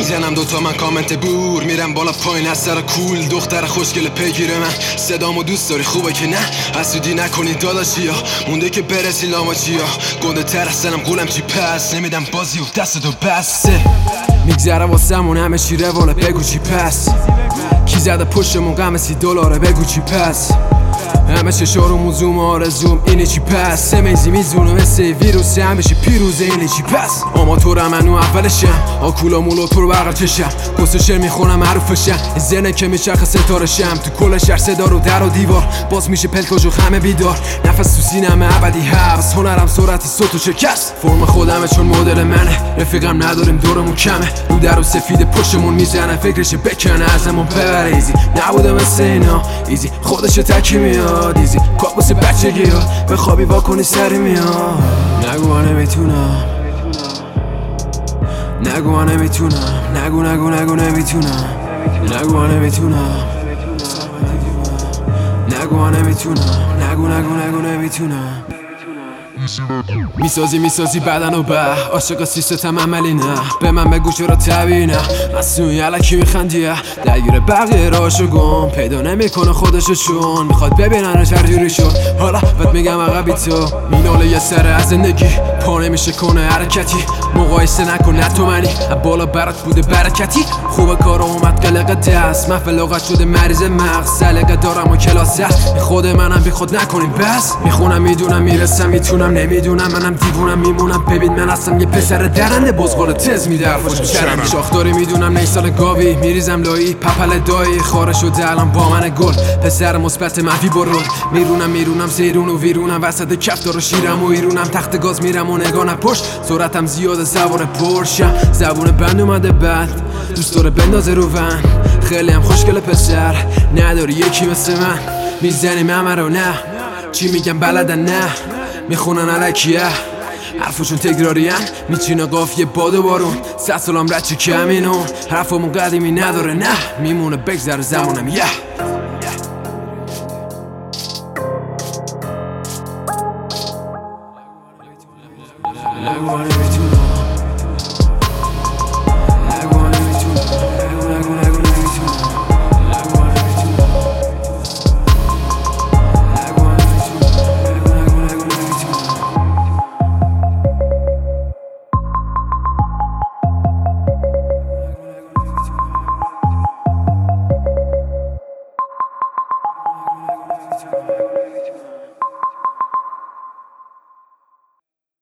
میزنم دوتا من کامنت بور، میرم بالا پایین از سر کول. دختر خوشگل پیگیر من، صدامو دوست داری خوبه که نه؟ حسودی نکنی داداشیا، مونده که برسی لاماچیا. گنده تر از سنم قولم چی پس، نمیدم بازی و دستتو بسته. میگذره واسمون همه چی رواله، بگو چی پس؟ کی زده پشتمون غم $30 بگو چی پس؟ همه چشارو زوم آرزوم اینه چی پس؟ سمیزی میزونه مثل ویروس همیشه پیروزه اینه چی پس؟ آماتورم منو اولشم، آکولا مولا تو رو بغل چشم. گسه شعر میخونم معروفشم، زنه که میچرخه ستارشم. تو کل شهر صدا رو در و دیوار باز میشه پلکاژ و خمه بیدار. نفس تو سینم ابدی حبس، هنرم سرعت صوت و شکست. فرم خودمه چون مدل منه، رفیقم نداریم دورمون کمه. رو در و سفید پشتمون میزنه، فکرش بکنه ازمون ببره. ایزی نبوده مثل اینا، ایزی خودش تکی میاد. ایزی کابوس بچگی ها، بخوابی واکنی سری میاد. نگو من نمیتونم، نگو من نمیتونم، نگو نگو نگو نمیتونم، نگو من نمیتونم، نگو من نمیتونم، نگو نگو نگو نمیتونم. میسازی بدن و به عاشق سیستم عملی نه. به من بگو چرا طبیعی نه، مصنوعی علکی میخندی. درگیر بقیه راشو گم پیدا نمیکنه خودشو، چون میخواد ببیننش هر جوری شد. حالا بهت میگم عقبی تو میناله یه سر از زندگی، پا نمیشه کنه حرکتی. مقایسه نکن نه تو منی، بالا برات بوده برکتی. خوبه کارا اومد قلق دست، محفل لغت شده مریض مغز. سلیقه دارم و کلاس هست، خود منم بی خود نکنیم بس. میخونم میدونم میرسم میتونم، نمیدونم منم دیوونم میمونم. ببین من هستم یه پسر درنده، بزغال تز میده حرفاش میچرم. شاخداری میدونم نیسال گاوی، میریزم لایی پپل دایی. خاره شده الان با من گل، پسر مثبت منفی برو. میرونم سیرون و ویرونم، وسط کفتار و شیرم و ایرونم. تخت گاز میرم و نگاه پشت، سرعتم زیاده سوار پرشم. زبون بند اومده بند، دوست داره بندازه رو ون. خیلی هم خوشگل پسر، نداری یکی مثل من. میزنیم همه رو نه، چی میگم بلدن نه، میخونن علکیه حرفشون تکراریان. میچینه قافیه باد و بارون، 100 سالم رچه کمینون. حرفمون قدیمی نداره نه، میمونه بگذر زمانم یه Thank you.